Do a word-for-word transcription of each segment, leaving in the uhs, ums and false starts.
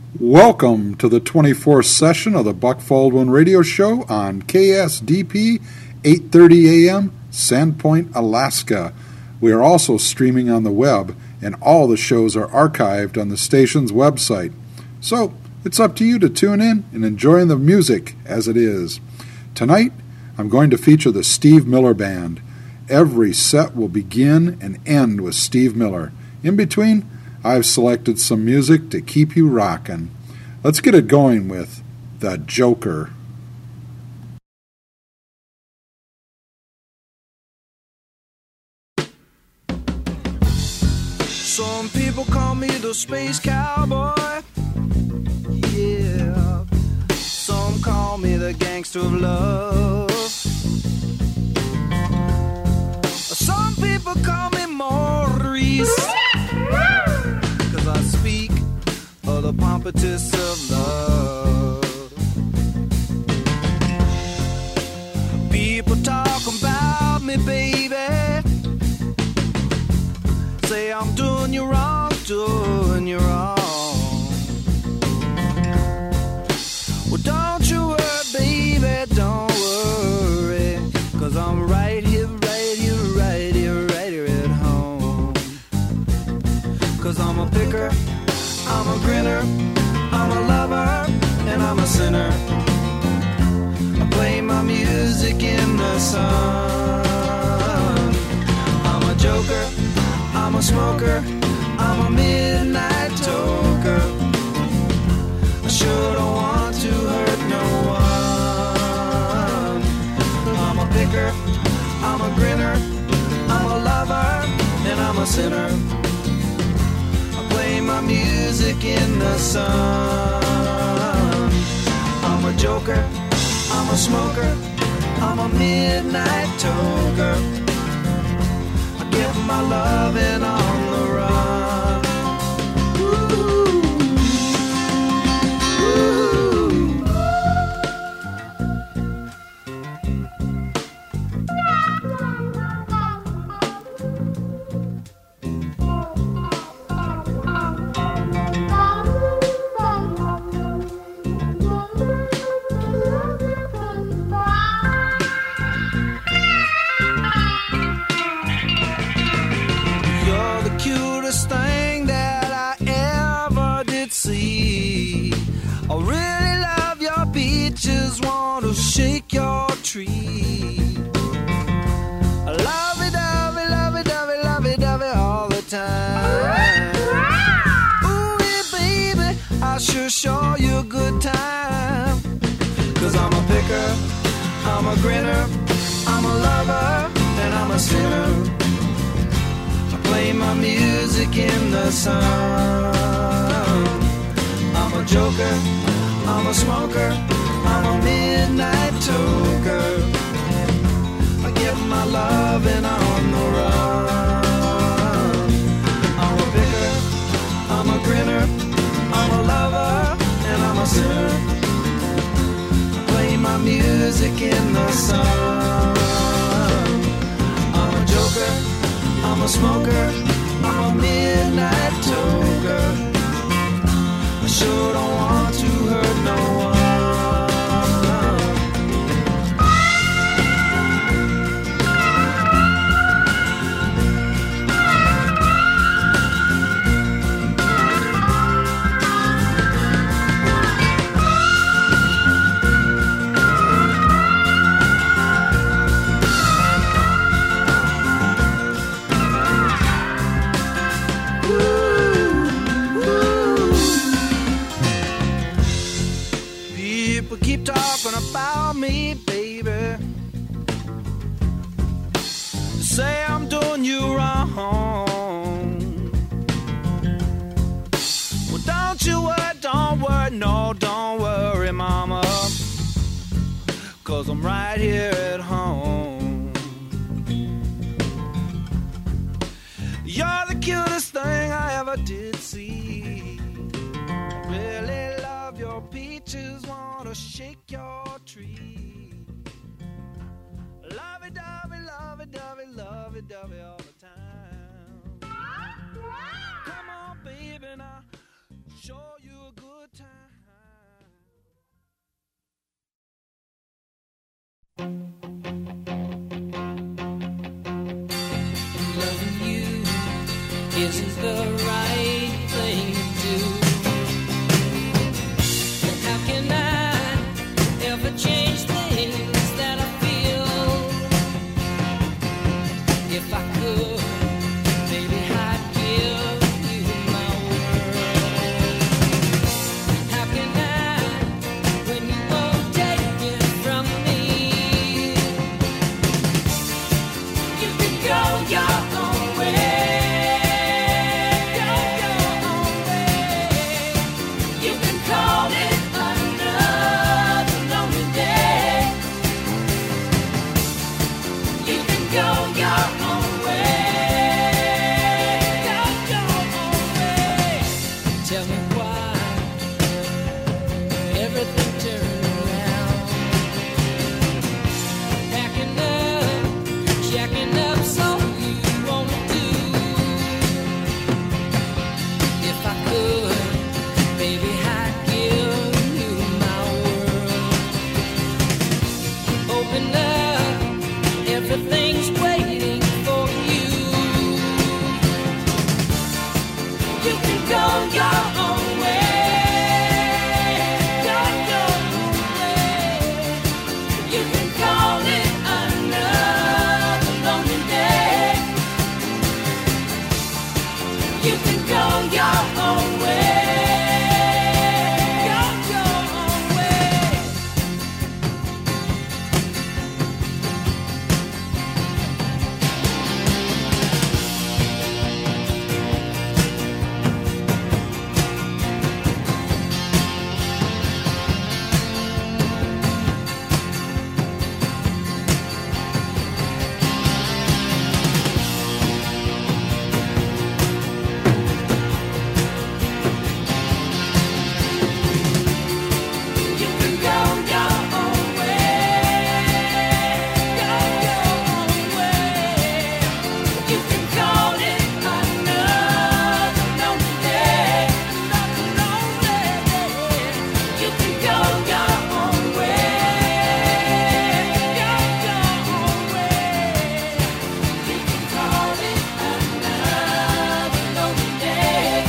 Welcome to the twenty-fourth session of the Buck Baldwin Radio Show on K S D P eight thirty A M, Sandpoint, Alaska. We are also streaming on the web, and all the shows are archived on the station's website. So, it's up to you to tune in and enjoy the music as it is. Tonight, I'm going to feature the Steve Miller Band. Every set will begin and end with Steve Miller. In between, I've selected some music to keep you rockin'. Let's get it going with The Joker. Some people call me the space cowboy. Yeah. Some call me the gangster of love. Some people call me Maurice. I speak of the pompatus of love. People talk about me, baby. Say I'm doing you wrong, doing you wrong. Well, don't you worry, baby, don't worry. Cause I'm right here, right here, right here, right here at home. Cause I'm a picker, I'm a grinner, I'm a lover, and I'm a sinner. I play my music in the sun. I'm a joker, I'm a smoker, I'm a midnight toker. I sure don't want to hurt no one. I'm a picker, I'm a grinner, I'm a lover, and I'm a sinner. My music in the sun. I'm a joker, I'm a smoker, I'm a midnight toker. I give my loving on the run. Ooh. Shake your tree. Lovey dovey, lovey dovey, lovey dovey all the time. Ooh, yeah, baby, I sure show you a good time. Cause I'm a picker, I'm a grinner, I'm a lover, and I'm a sinner. I play my music in the sun. I'm a joker, I'm a smoker, I'm a midnight toker. I give my loving on the run. I'm a picker, I'm a grinner, I'm a lover, and I'm a sinner. I play my music in the sun. I'm a joker, I'm a smoker, I'm a midnight toker. I sure don't want to hurt no one. About me, baby. Say I'm doing you wrong. Well, don't you worry, don't worry, no, don't worry, mama. Cause I'm right here at home. You're the cutest thing I ever did see. I really love your peaches, wanna shake your tree. Lovey-dovey, lovey-dovey, lovey-dovey all the time. Come on, baby, now show you a good time. Loving you isn't the right thing to do. And how can I ever change things that I feel? If I could, baby, I'd give you my world. How can I, when you won't take it from me? You can go your own way, go your own way. You can call it another lonely day. You can go your own way, go your own way. Tell me why everything turned around. Packing up, jacking up, so you wanna do. If I could, baby, I'd give you my world. Open up, everything's waiting for you. You can go your own way, go your own way. You can call it another lonely day. You can go your own way, go your own way. You can go your own way, go your own way. You can call it another lonely day, another lonely day. You can go your own way, go your own way. You can call it another lonely day.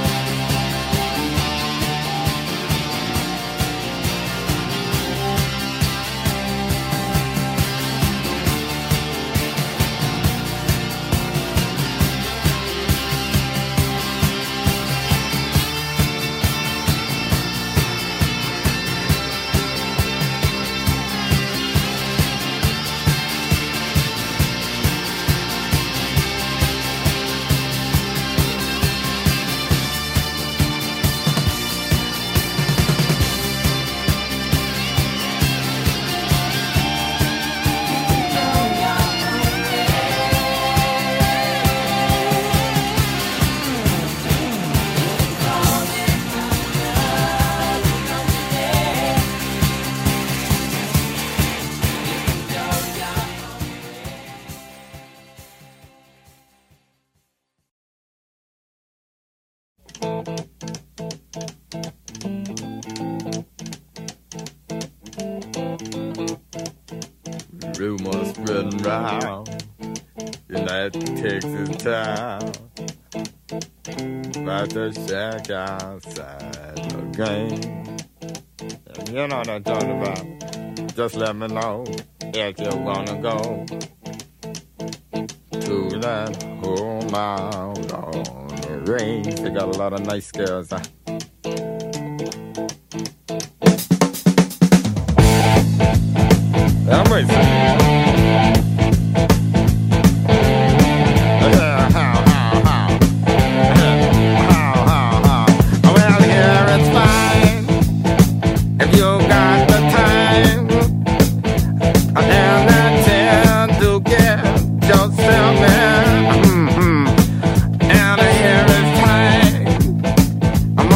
Rumors spreading round in that Texas town about the shack outside the game. And you know what I'm talking about. Just let me know if you wanna go to that home out on the range. They got a lot of nice girls. Huh? I'm racing. Well, here it's fine if you got the time and the chance to get yourself in. Mm-hmm. And here it's time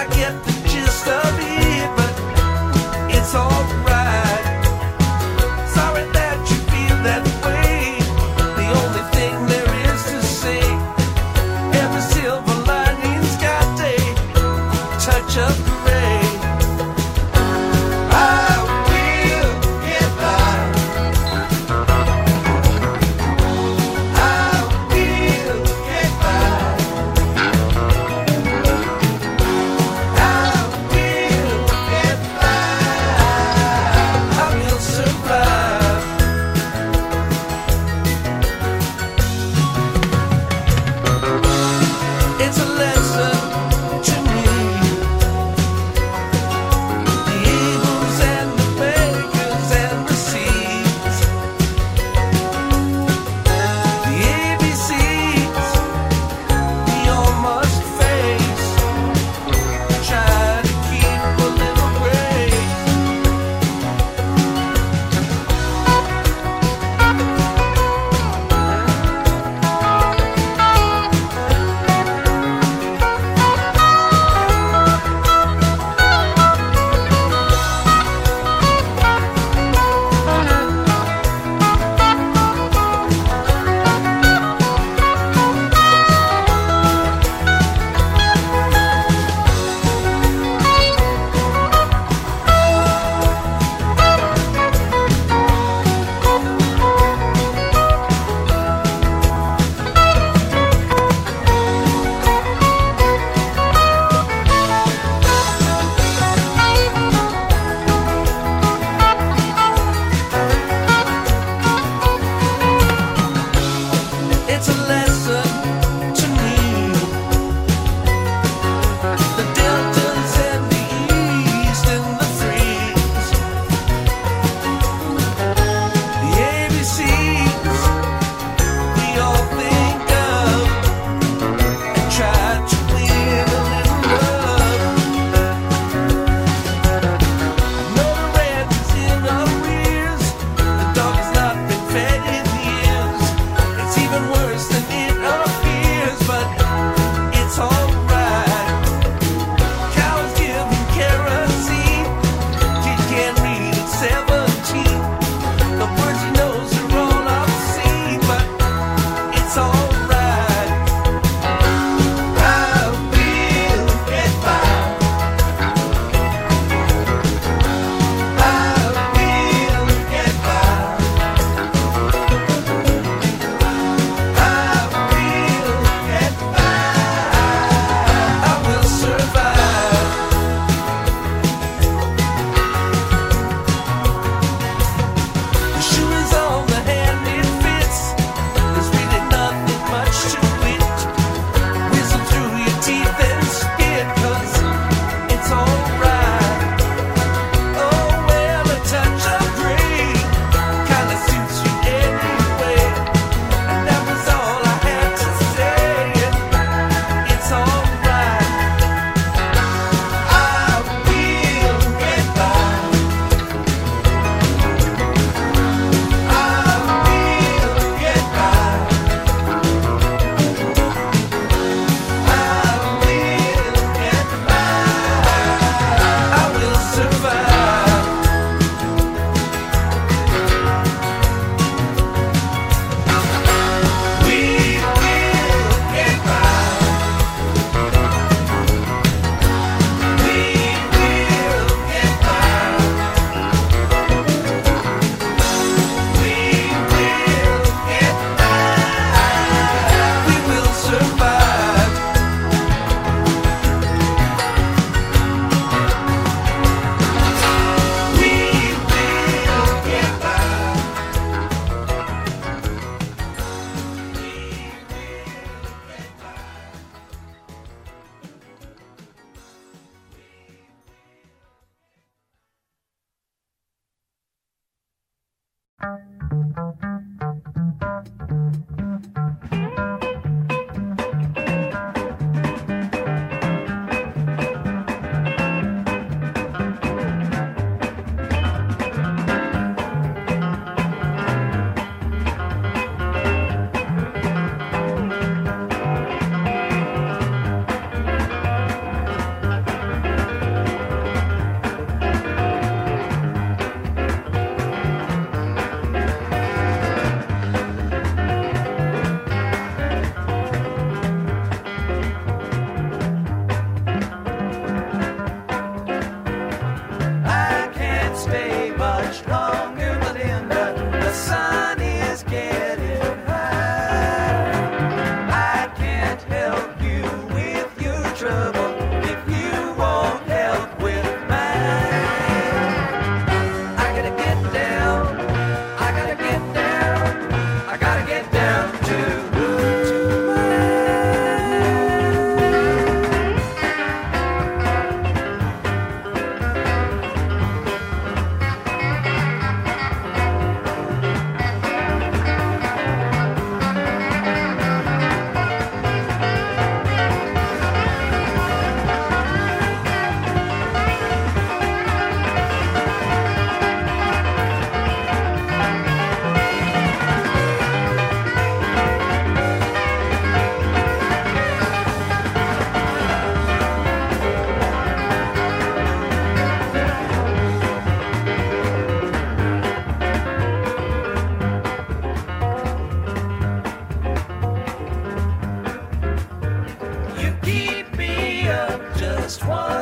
I get the gist of it, but it's alright. Sorry that you feel that way. The only thing there is to say, every silver lining's got a touch of gray. I will get by. I will get by. I will get by. I will survive. It's a lesson to me. The eagles and the bakers and the seeds. The A B Cs we all must face. Try to keep a little grace. It's a lesson to me. The deltas and the east and the freeze. The A B Cs we all think of and try to win a little love. I know the rat is in arrears. The dog has not been fed in years. It's even worse than it appears, but it's alright. Cows give him kerosene. Kid can't read at seventeen. The words he knows are all obscene, but it's alright. I will get by. I will get by. I will get by. I will survive. The shoe is on the hand it fits. There's really nothing much to it. Whistle through your teeth and spit, 'cause it's alright. Oh well, a touch of gray kinda suits you anyway. And that was all I had to say. It's alright. I will get by. I will get by. I will get by. I will survive. We will get by. We will get by. We will get by. We will survive. We will get by.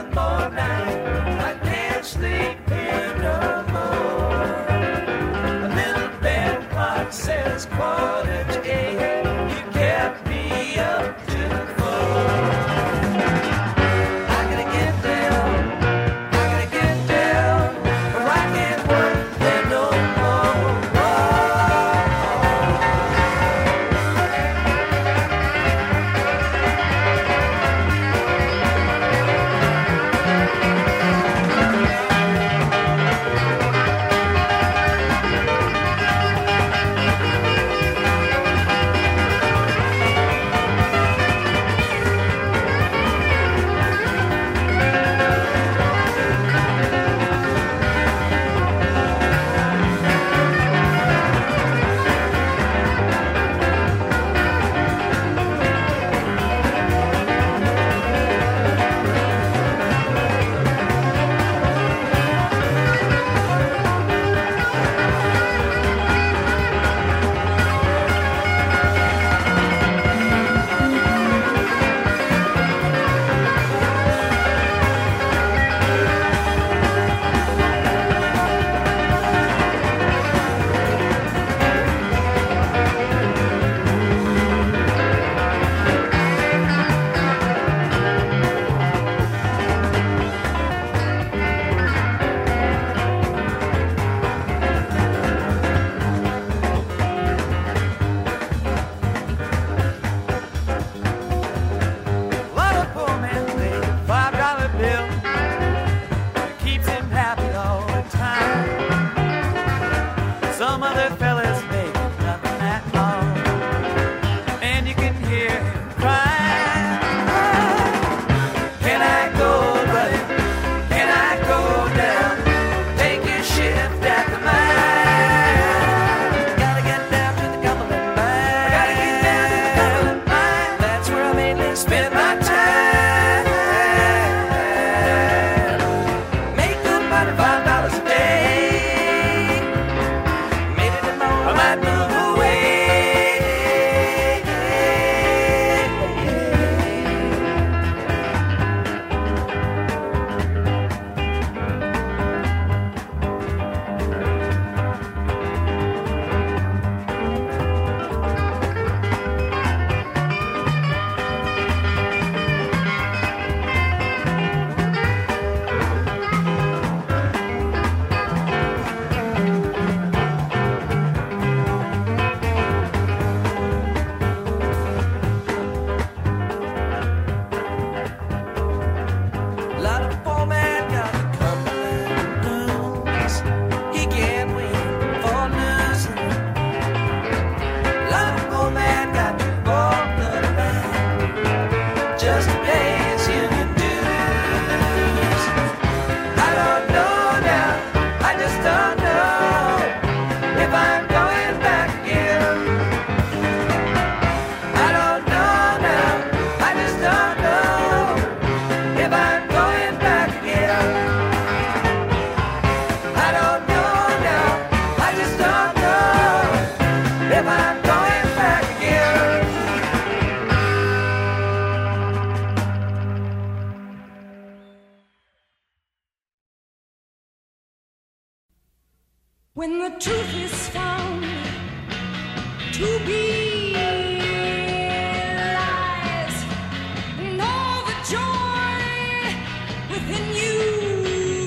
one more night. I can't sleep here no more. A little bell clock says quarter to eight. You kept me up to four. I gotta get down, I gotta get down, or I can't work there no more. When the truth is found to be lies, and all the joy within you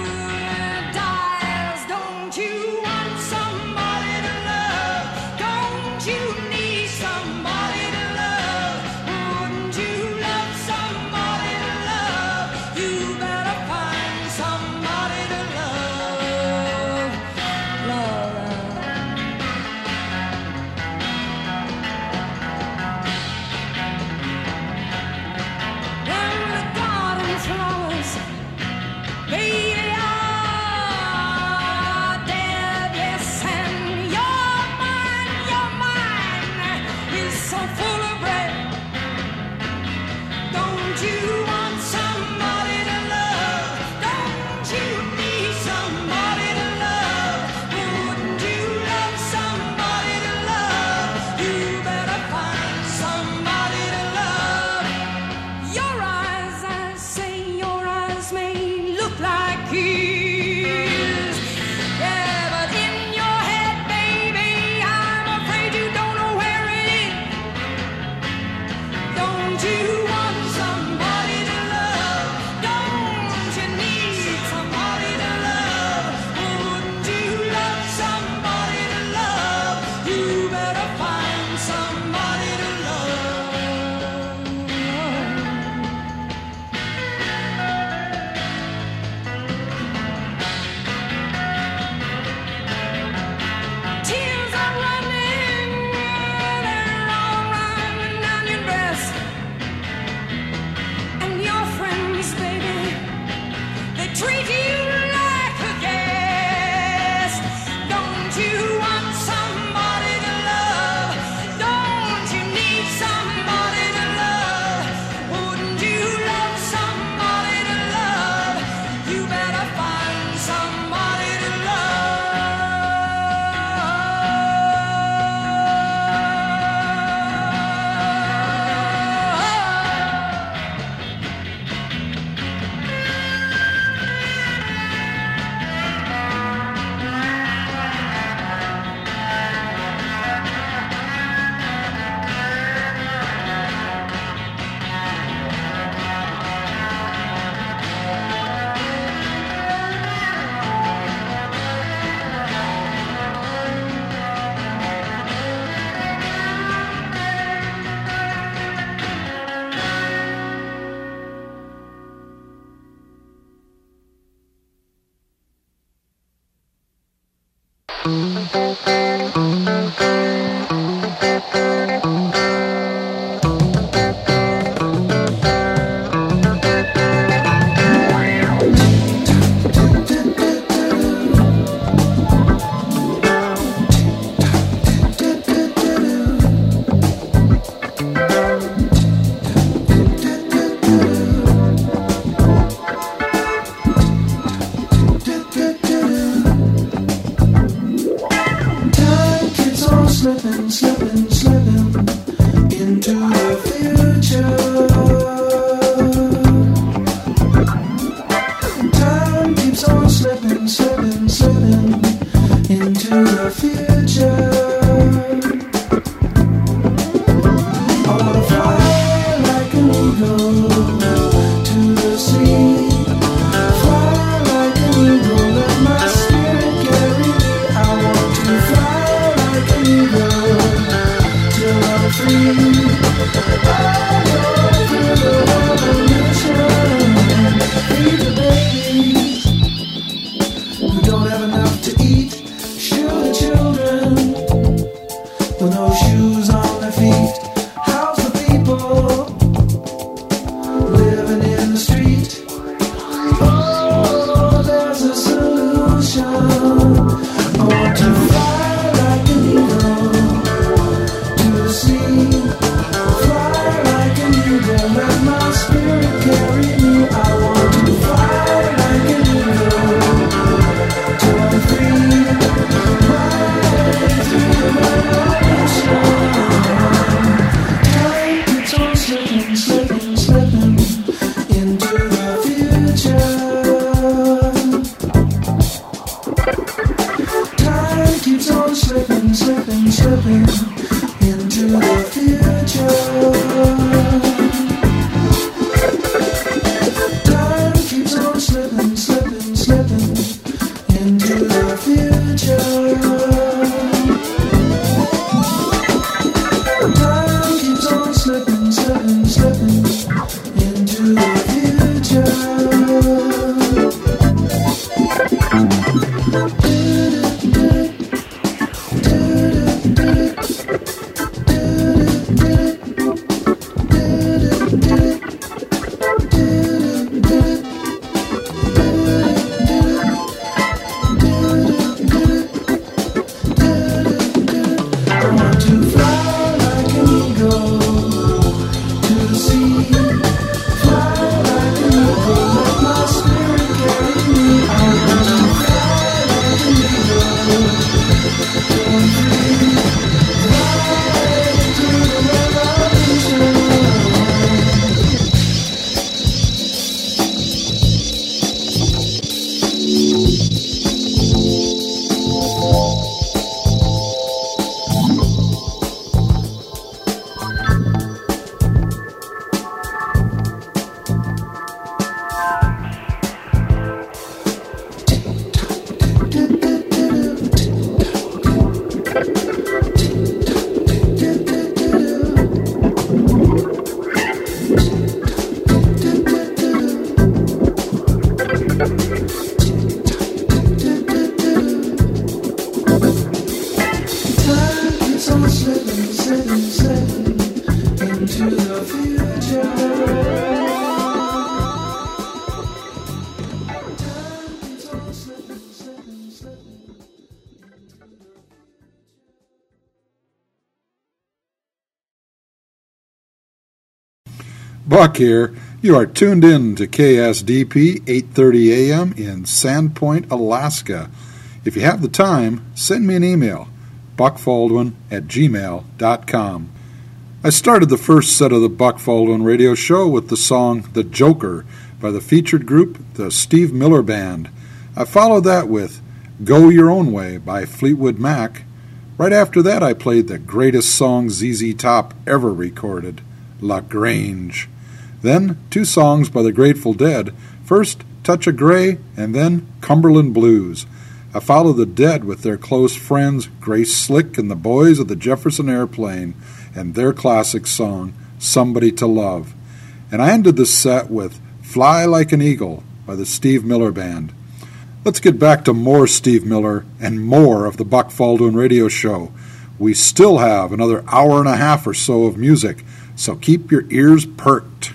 dies. Don't you want somebody to love? Don't you need somebody to love? Wouldn't you love somebody to love? You better find somebody to love. Love, when the garden flowers else may look like his. Yeah, but in your head, baby, I'm afraid you don't know where it is. Don't you want somebody to love? Don't you need somebody to love? Wouldn't you love somebody to love? You better find somebody to love. Buck here. You are tuned in to K S D P eight thirty A M in Sandpoint, Alaska. If you have the time, send me an email, buckfaldwin at gmail dot com. I started the first set of the Buck Faldwin radio show with the song The Joker by the featured group, the Steve Miller Band. I followed that with Go Your Own Way by Fleetwood Mac. Right after that, I played the greatest song Z Z Top ever recorded, La Grange. Then, two songs by the Grateful Dead, first Touch of Grey, and then Cumberland Blues. I followed the Dead with their close friends Grace Slick and the Boys of the Jefferson Airplane, and their classic song, Somebody to Love. And I ended the set with Fly Like an Eagle by the Steve Miller Band. Let's get back to more Steve Miller and more of the Buck Faldwin radio show. We still have another hour and a half or so of music, so keep your ears perked.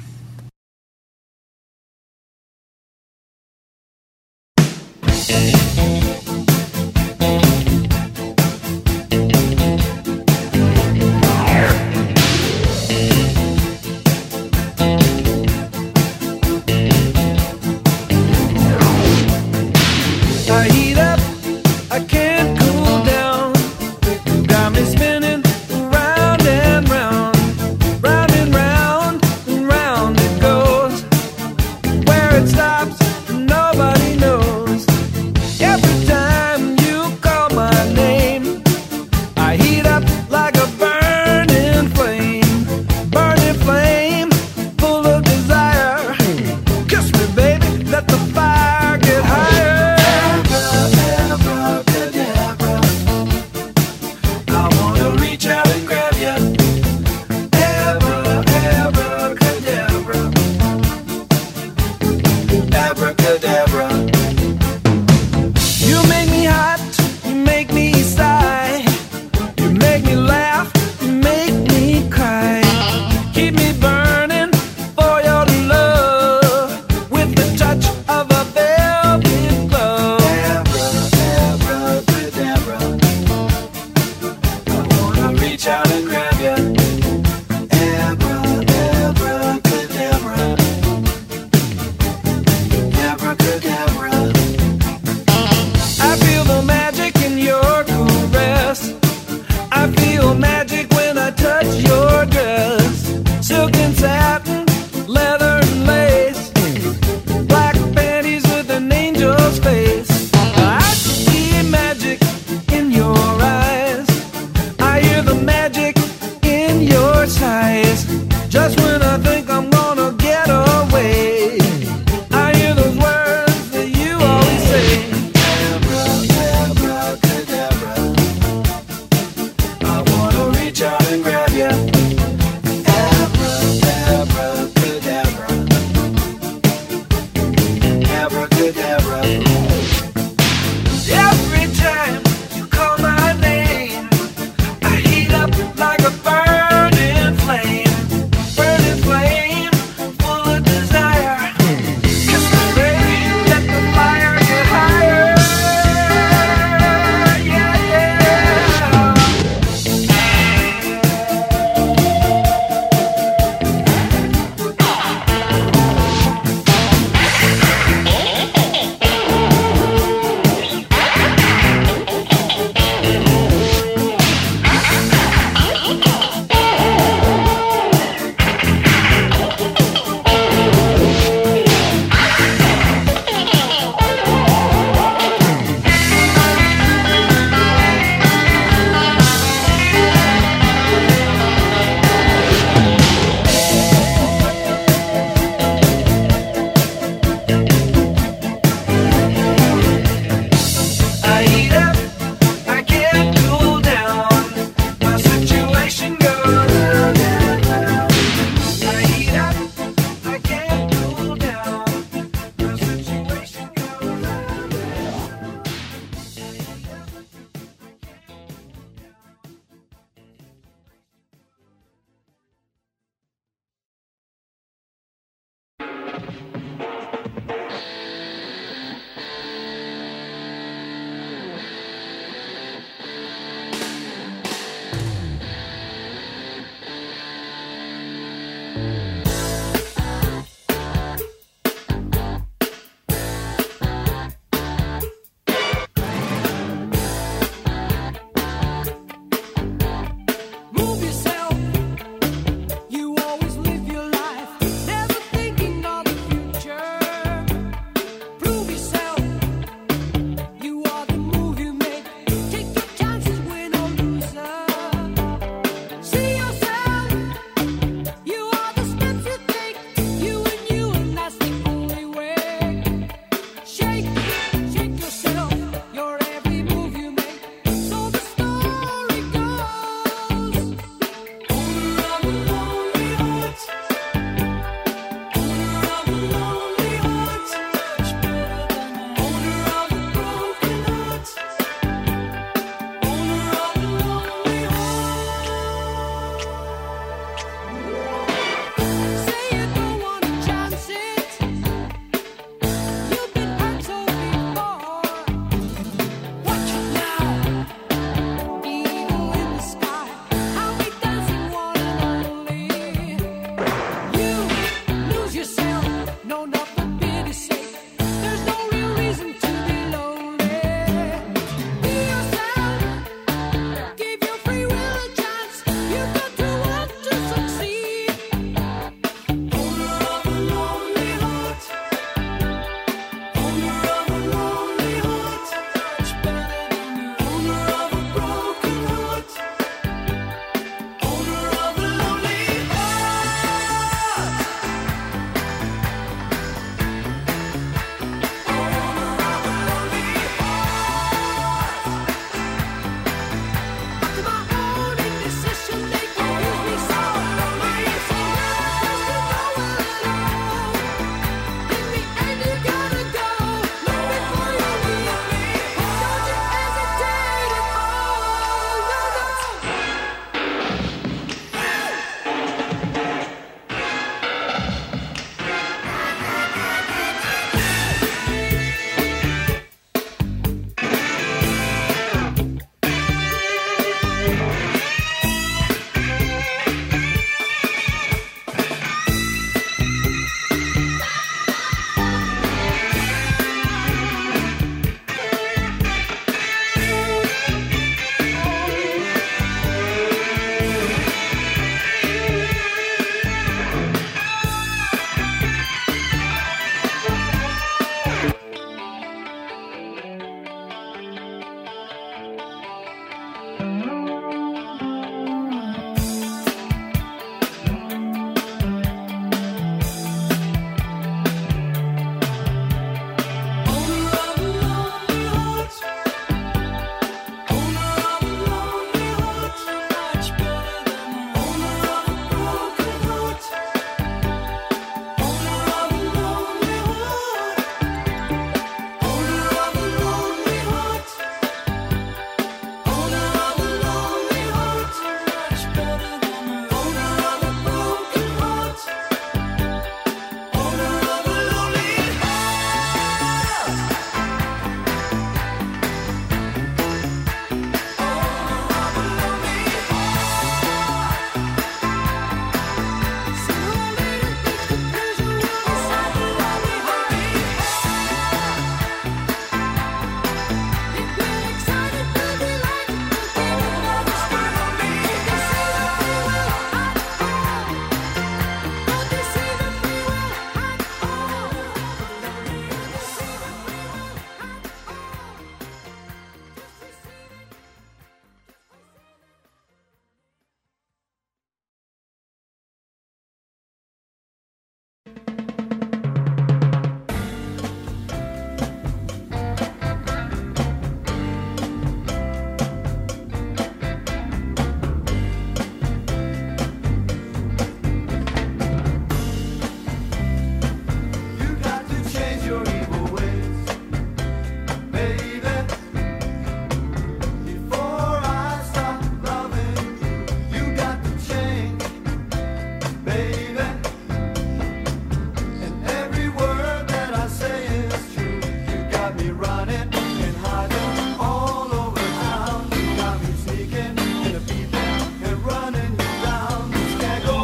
running and hiding all over town. You got me sneaking and a peeping and running you down. This can't go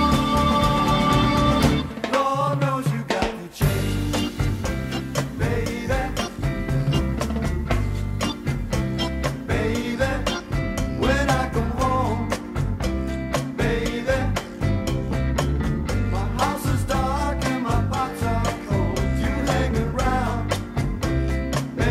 on. Lord knows you got me changed, baby. Baby, when I come home, baby, my house is dark and my pots are cold. You hang around, baby.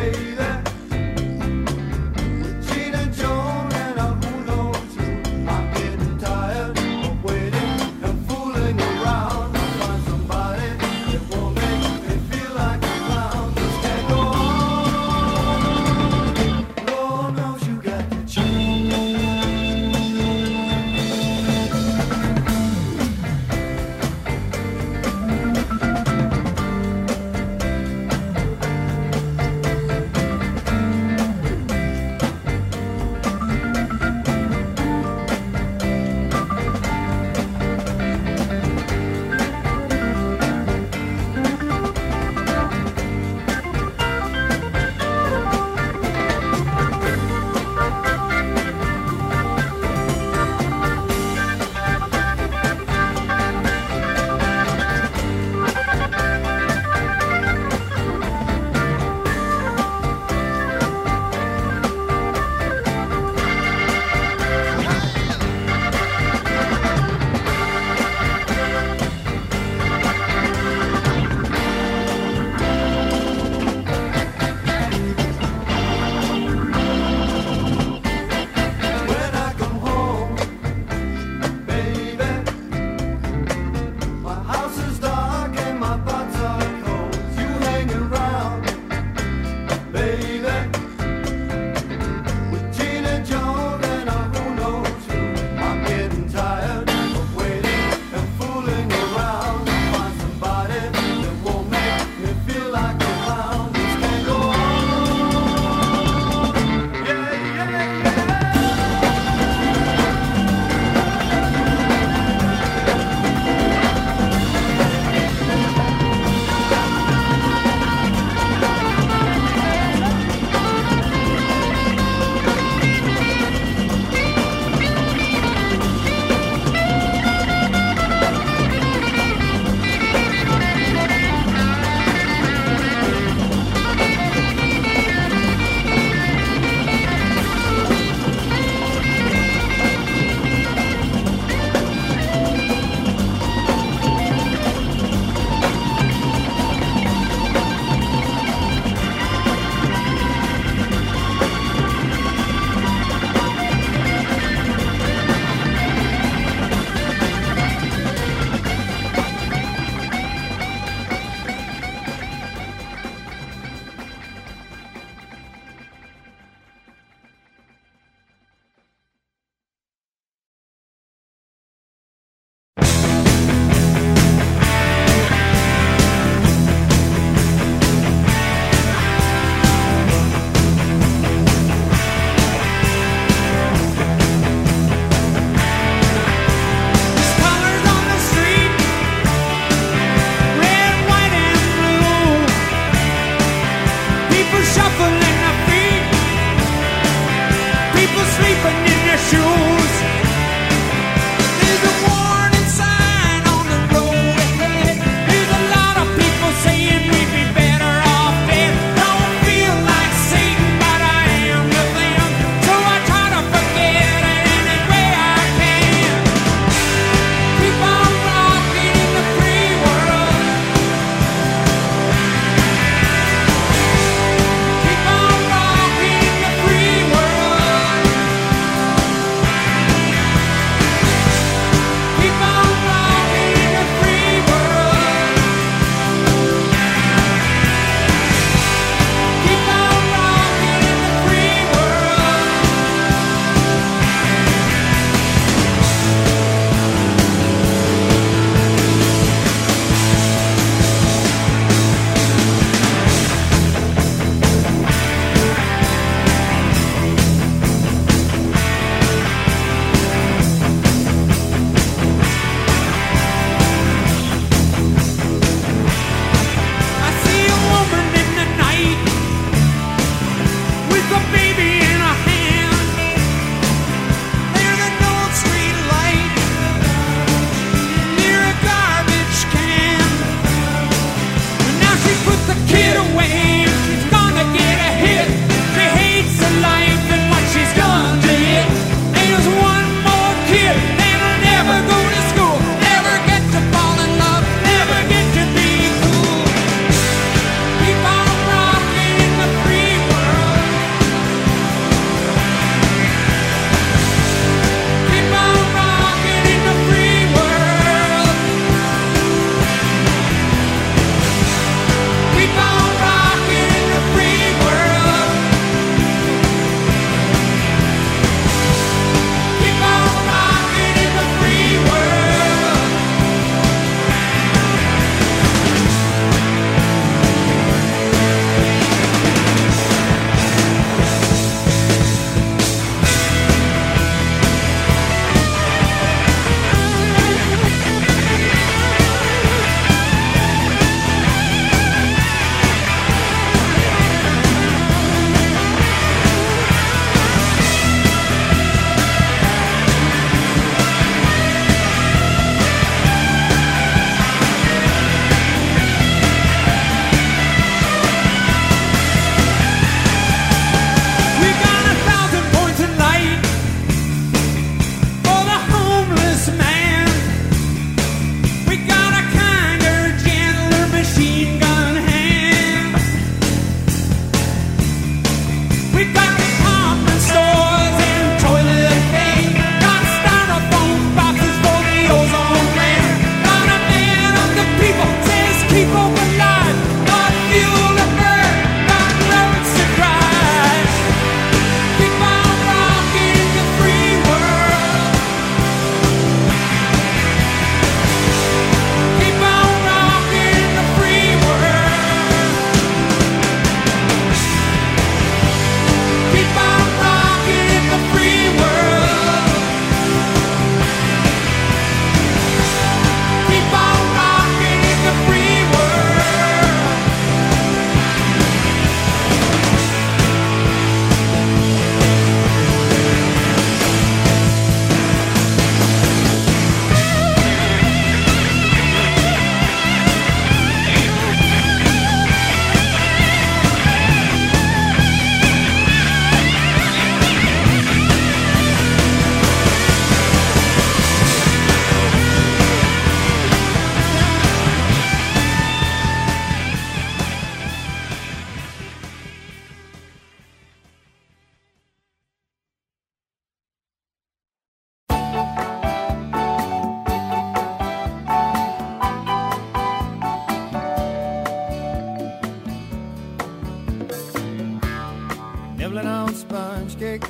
nibbling on sponge cake,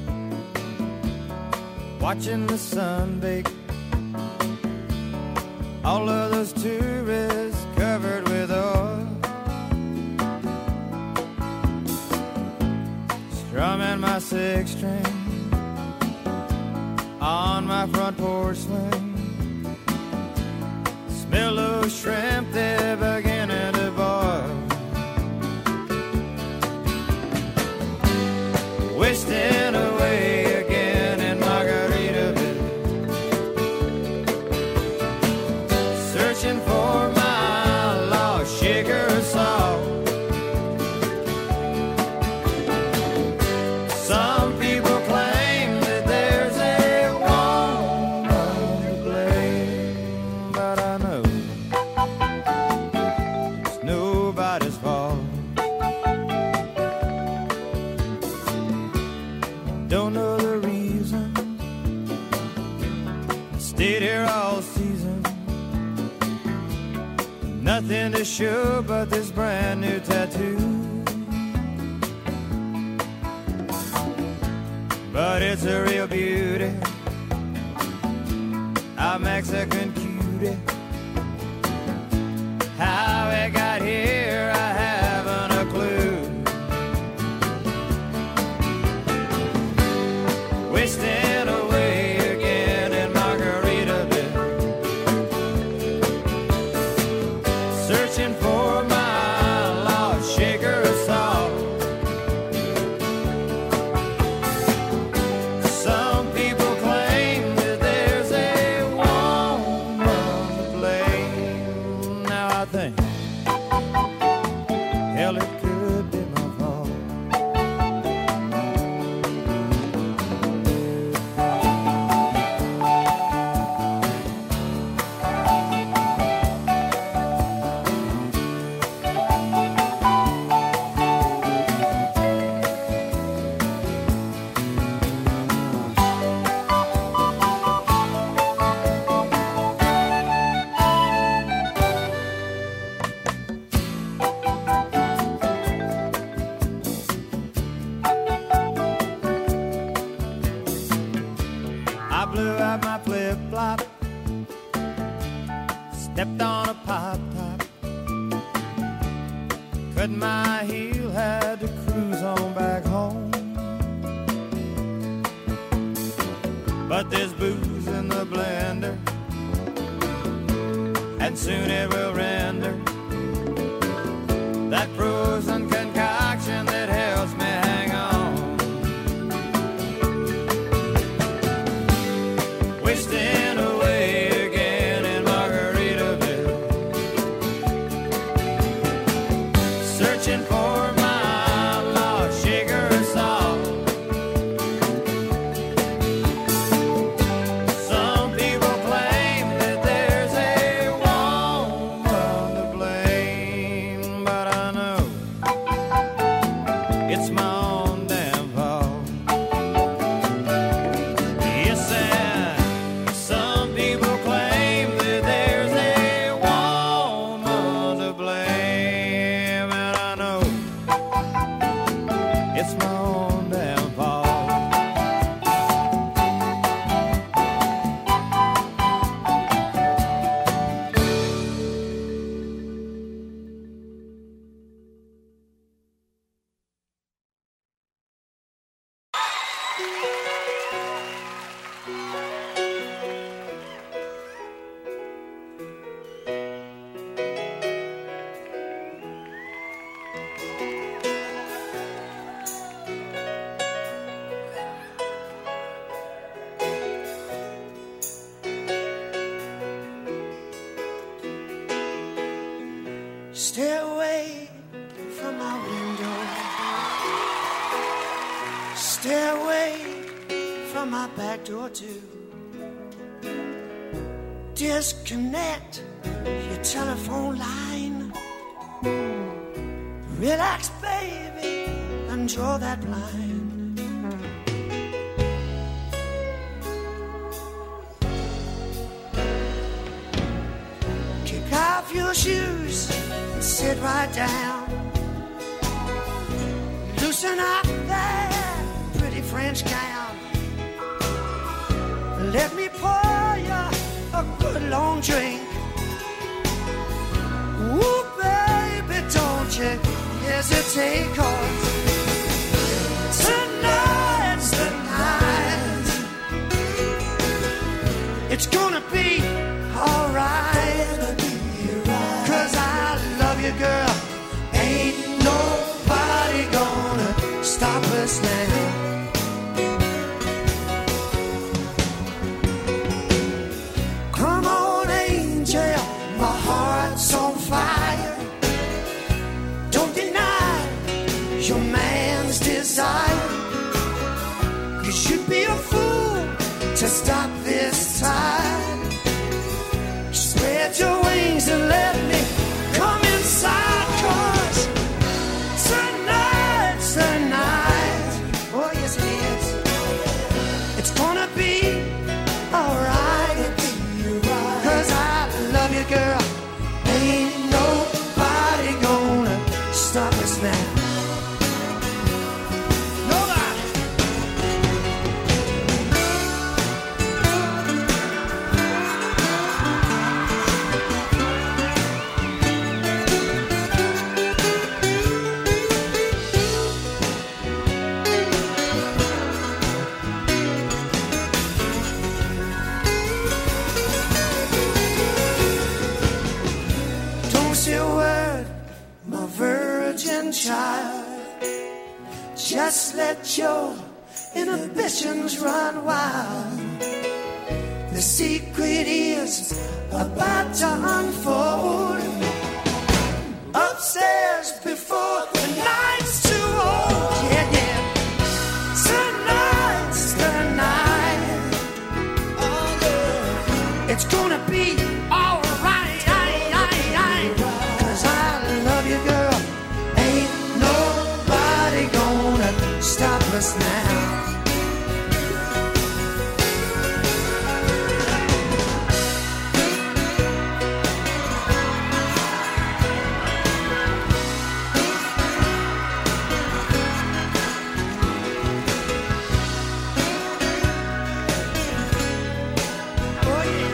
watching the sun bake. All of those tourists covered with oil, strumming my six string on my front porch swing. Smell those shrimp, they're beginning to boil. Wasting away again in Margaritaville, searching for my lost sugar salt. Some people claim that there's a woman to blame, but I know it's nobody's fault. Don't know the reason, stayed here all season. Nothing to show but this brand new tattoo. But it's a real beauty, a Mexican cutie. How it got here, I haven't a clue. Wasting away again in Margaritaville, searching for my lost sugar salt. Some people claim that there's a woman to blame. Now I think, hell, it could be my fault. I blew out my flip-flop, stepped on a pop-top, cut my heel, had to cruise on back home. But there's booze in the blender, and soon it will render that frozen concoction that helps me hang on. Wasting away again in Margaritaville, searching for my lost sugar salt. Some people claim that there's a woman to blame, but I know it's my own damn fault. Yes, and some people claim that there's a woman to blame, and I know it's my own damn fault. Stay away from my window. Stay away from my back door too. Disconnect your telephone line. Relax, baby, and draw that blind. Kick off your shoes and sit right down. Loosen up that Let me pour you a good long drink. Ooh, baby, don't you hesitate, 'cause tonight's the night. It's gonna be alright, 'cause I love you, girl. Ain't nobody gonna stop us now. Come on, angel, my heart's on fire. Don't deny your man's desire, 'cause you'd be a fool to stop this time. Spread your wings and let me come inside, 'cause tonight's the night. Oh yes it is. It's gonna be alright, 'cause I love you, girl. Ain't nobody gonna stop us now. Nobody. Don't say a word, my virgin child. Just let your inhibitions run wild. The secret is about to unfold. Upstairs before the night's too old. Yeah, yeah. Tonight's the night. Oh, yeah. It's gonna be alright. 'Cause I love you, girl. Ain't nobody gonna stop us now. Oh yeah.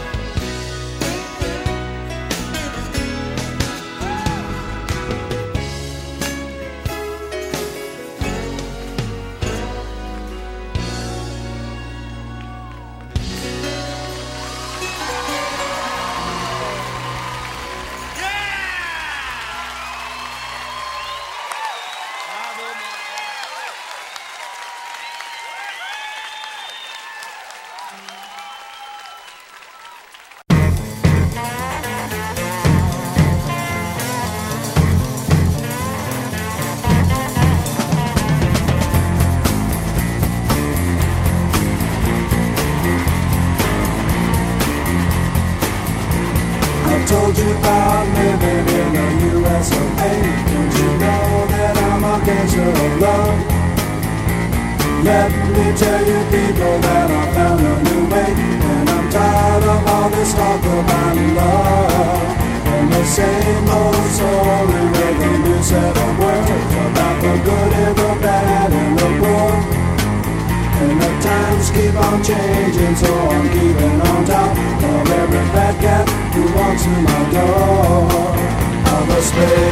I told you about living in the U S of A. Don't you know that I'm a gangster of love? Let me tell you people that I found a new way, and I'm tired of all this talk about love. And the same old story with a new set of words about the good and the bad and the poor. And the times keep on changing, so I'm keeping on top of every fat cat who walks through my door. I'm a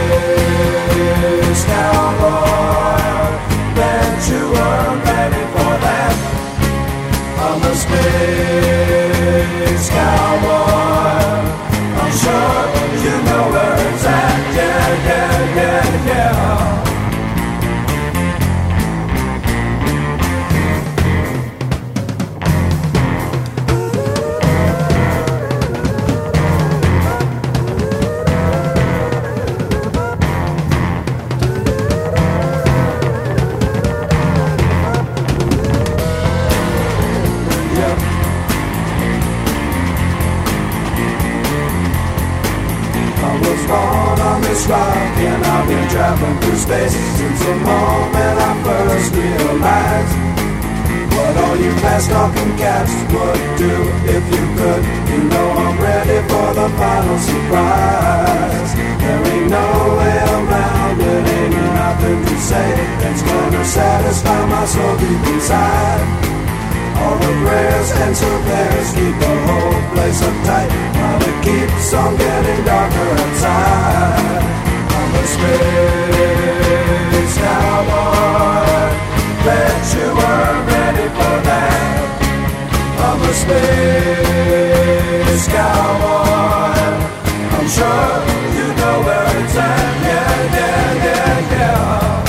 space cowboy. Bet you weren't ready for that. I'm a space cowboy. I'm sure you know where it's at. Yeah, yeah, yeah, yeah. Rock, and I've been traveling through space since the moment I first realized what all you fast talking cats would do if you could. You know I'm ready for the final surprise. There ain't no way around it, ain't nothing to say that's gonna satisfy my soul deep inside. All the prayers and surveyors keep the whole place uptight, but it keeps on getting darker outside. I'm a space cowboy, bet you weren't ready for that. I'm a space cowboy, I'm sure you know where it's at. Yeah, yeah, yeah, yeah.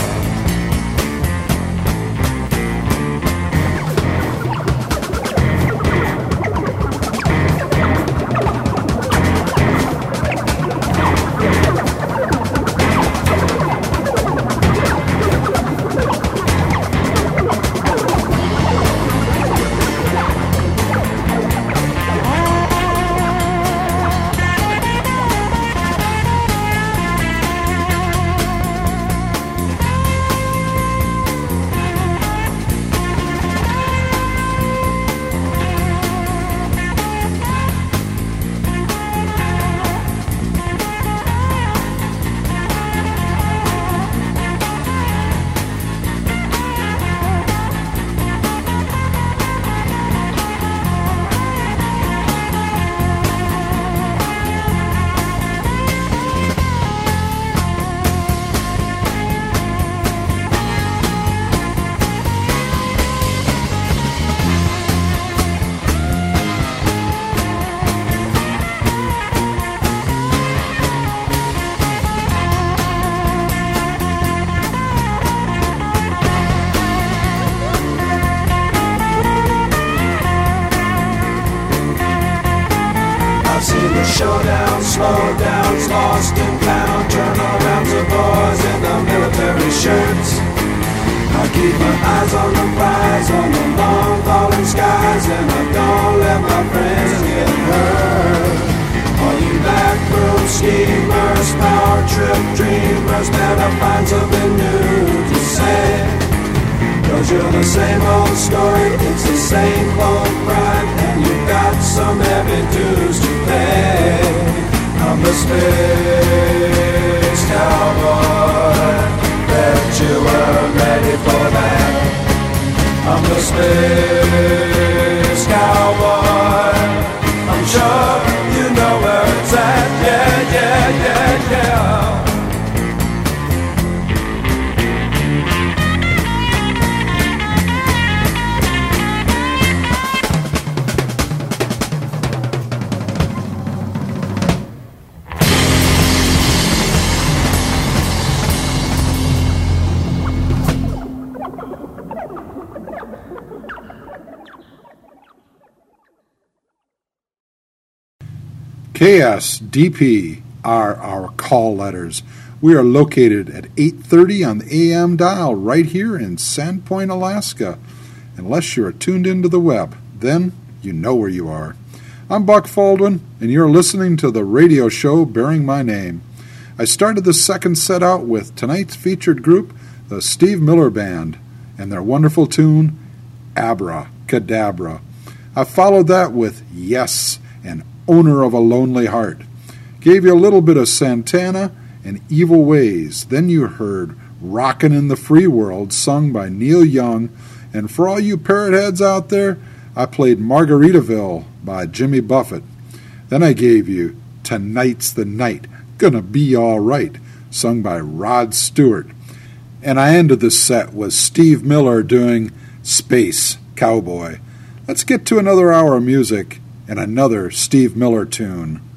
Showdown, slowdowns, lost in town, turnarounds of boys in the military shirts. I keep my eyes on the prize, on the long falling skies, and I don't let my friends get hurt. All you backroom schemers, power trip dreamers, better find something new to say. Cause you're the same old story, it's the same old pride, and you've got some heavy dues to pay. I'm the space cowboy, bet you weren't ready for that. I'm the space cowboy, I'm sure you know where it's at. Yeah, yeah, yeah, yeah. K S D P are our call letters. We are located at eight thirty on the A M dial right here in Sandpoint, Alaska. Unless you're tuned into the web, then you know where you are. I'm Buck Faldwin, and you're listening to the radio show bearing my name. I started the second set out with tonight's featured group, the Steve Miller Band, and their wonderful tune, Abra Cadabra. I followed that with Yes and Owner of a Lonely Heart. Gave you a little bit of Santana and Evil Ways. Then you heard Rockin' in the Free World, sung by Neil Young. And for all you parrot heads out there, I played Margaritaville by Jimmy Buffett. Then I gave you Tonight's the Night, Gonna Be All Right, sung by Rod Stewart. And I ended the set with Steve Miller doing Space Cowboy. Let's get to another hour of music and another Steve Miller tune.